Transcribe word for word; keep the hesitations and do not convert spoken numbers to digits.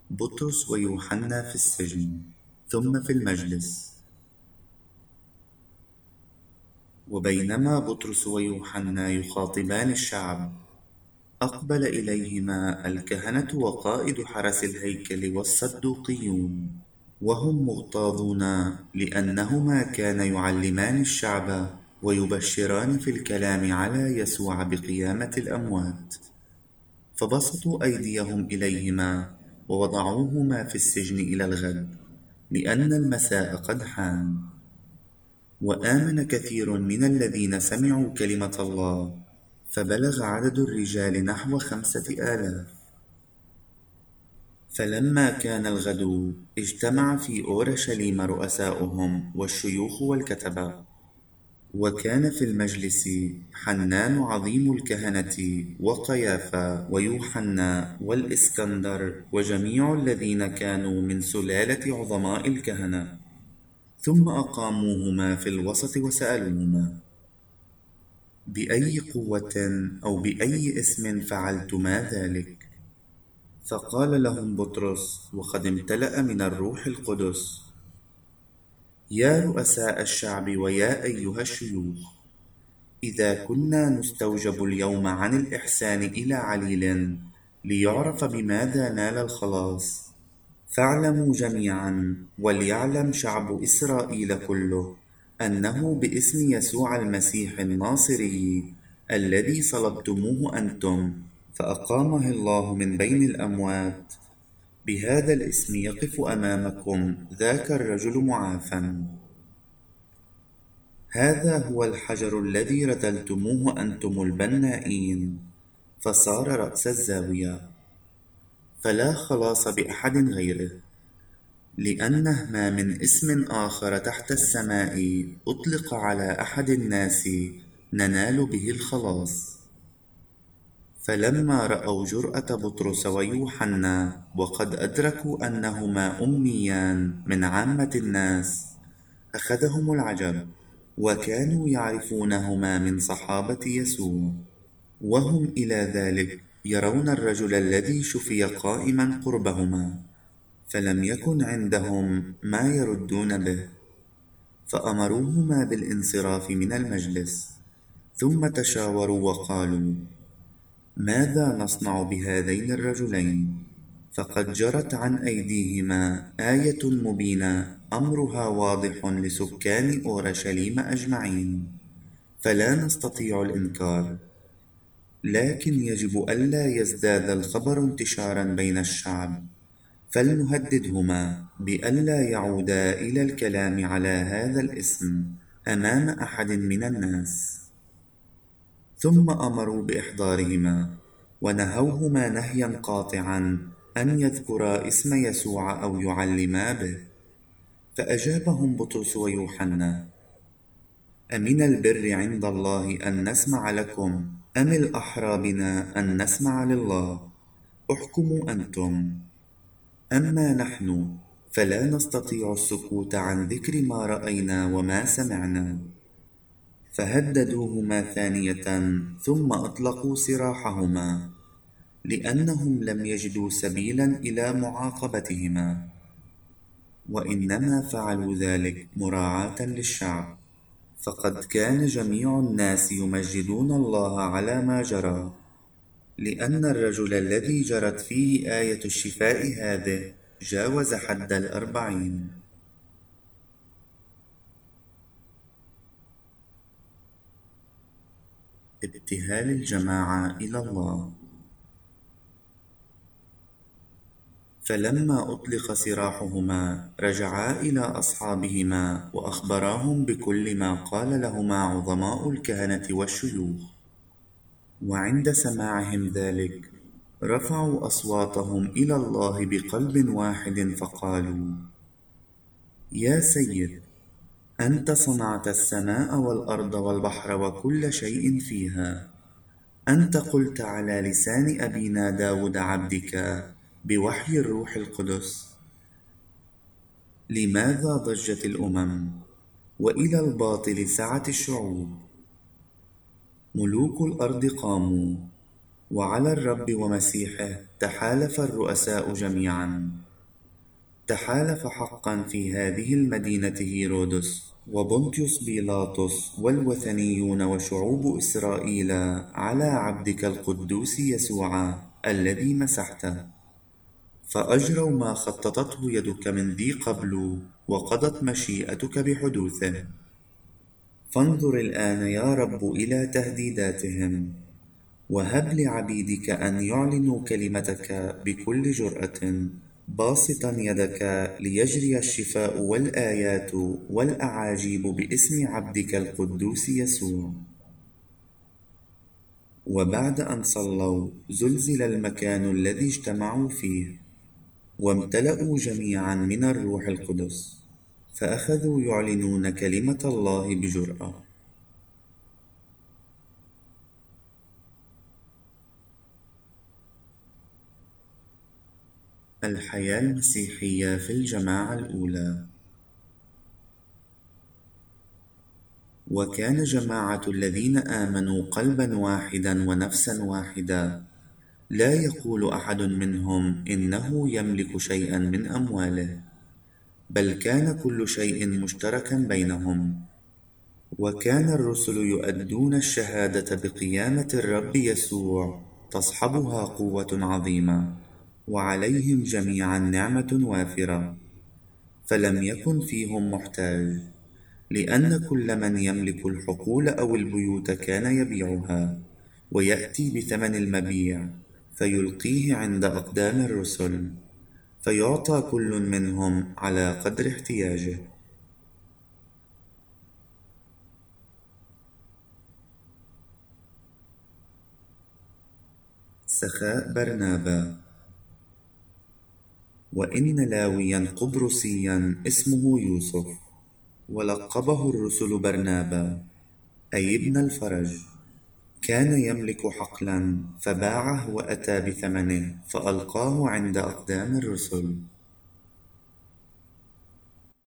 بطرس ويوحنا في السجن ثم في المجلس. وبينما بطرس ويوحنا يخاطبان الشعب، أقبل إليهما الكهنة وقائد حرس الهيكل والصدوقيون، وهم مغتاظون لأنهما كانا يعلمان الشعب ويبشران في الكلام على يسوع بقيامة الأموات. فبسطوا أيديهم إليهما ووضعوهما في السجن إلى الغد، لأن المساء قد حان. وآمن كثير من الذين سمعوا كلمة الله، فبلغ عدد الرجال نحو خمسة آلاف. فلما كان الغد، اجتمع في أورشليم رؤساؤهم والشيوخ والكتبة. وكان في المجلس حنان عظيم الكهنة وقيافة ويوحنا والإسكندر وجميع الذين كانوا من سلالة عظماء الكهنة. ثم أقاموهما في الوسط وسألوهما: بأي قوة أو بأي اسم فعلتما ذلك؟ فقال لهم بطرس وقد امتلأ من الروح القدس: يا رؤساء الشعب ويا أيها الشيوخ، إذا كنا نستوجب اليوم عن الإحسان إلى عليل ليعرف بماذا نال الخلاص، فاعلموا جميعا وليعلم شعب إسرائيل كله أنه باسم يسوع المسيح الناصري الذي صلبتموه أنتم فأقامه الله من بين الأموات، بهذا الاسم يقف أمامكم ذاك الرجل معافى. هذا هو الحجر الذي رتلتموه أنتم البنائين، فصار رأس الزاوية. فلا خلاص بأحد غيره، لأنه ما من اسم آخر تحت السماء أطلق على أحد الناس ننال به الخلاص. فلما رأوا جرأة بطرس ويوحنا وقد أدركوا أنهما أميان من عامة الناس، أخذهم العجب، وكانوا يعرفونهما من صحابة يسوع، وهم إلى ذلك يرون الرجل الذي شفي قائما قربهما، فلم يكن عندهم ما يردون به، فأمروهما بالانصراف من المجلس. ثم تشاوروا وقالوا: ماذا نصنع بهذين الرجلين؟ فقد جرت عن أيديهما آية مبينة أمرها واضح لسكان أورشليم أجمعين، فلا نستطيع الإنكار، لكن يجب ألا يزداد الخبر انتشارا بين الشعب، فلنهددهما بألا يعودا إلى الكلام على هذا الاسم أمام أحد من الناس. ثم أمروا بإحضارهما، ونهوهما نهيا قاطعا أن يذكرا اسم يسوع أو يعلما به. فأجابهم بطرس ويوحنا: أمن البر عند الله أن نسمع لكم، أم الأحرى بنا أن نسمع لله؟ احكموا أنتم. أما نحن فلا نستطيع السكوت عن ذكر ما رأينا وما سمعنا. فهددوهما ثانية، ثم أطلقوا سراحهما، لأنهم لم يجدوا سبيلا إلى معاقبتهما، وإنما فعلوا ذلك مراعاة للشعب، فقد كان جميع الناس يمجدون الله على ما جرى، لأن الرجل الذي جرت فيه آية الشفاء هذه جاوز حد الأربعين. ابتهال الجماعة إلى الله. فلما أطلق سراحهما رجعا إلى أصحابهما وأخبراهم بكل ما قال لهما عظماء الكهنة والشيوخ. وعند سماعهم ذلك رفعوا أصواتهم إلى الله بقلب واحد فقالوا: يا سيد، أنت صنعت السماء والأرض والبحر وكل شيء فيها. أنت قلت على لسان أبينا داود عبدك بوحي الروح القدس: لماذا ضجت الأمم، وإلى الباطل سعت الشعوب؟ ملوك الأرض قاموا، وعلى الرب ومسيحه تحالف الرؤساء جميعا. تحالف حقا في هذه المدينة هيرودس وبنطيوس بيلاطس والوثنيون وشعوب إسرائيل على عبدك القدوس يسوع الذي مسحته، فأجروا ما خططته يدك من ذي قبل وقضت مشيئتك بحدوثه. فانظر الآن يا رب إلى تهديداتهم، وهب لعبيدك أن يعلنوا كلمتك بكل جرأة، باسطا يدك ليجري الشفاء والآيات والأعاجيب باسم عبدك القدوس يسوع. وبعد أن صلوا زلزل المكان الذي اجتمعوا فيه، وامتلأوا جميعا من الروح القدس، فأخذوا يعلنون كلمة الله بجرأة. الحياة المسيحية في الجماعة الأولى. وكان جماعة الذين آمنوا قلبا واحدا ونفسا واحدا، لا يقول أحد منهم إنه يملك شيئا من أمواله، بل كان كل شيء مشتركا بينهم. وكان الرسل يؤدون الشهادة بقيامة الرب يسوع تصحبها قوة عظيمة، وعليهم جميعا نعمة وافرة، فلم يكن فيهم محتاج، لأن كل من يملك الحقول أو البيوت كان يبيعها ويأتي بثمن المبيع فيلقيه عند أقدام الرسل، فيعطى كل منهم على قدر احتياجه. سخاء برنابا. وإن لاويا قبرصيا اسمه يوسف، ولقبه الرسل برنابا أي ابن الفرج، كان يملك حقلا فباعه وأتى بثمنه فألقاه عند أقدام الرسل.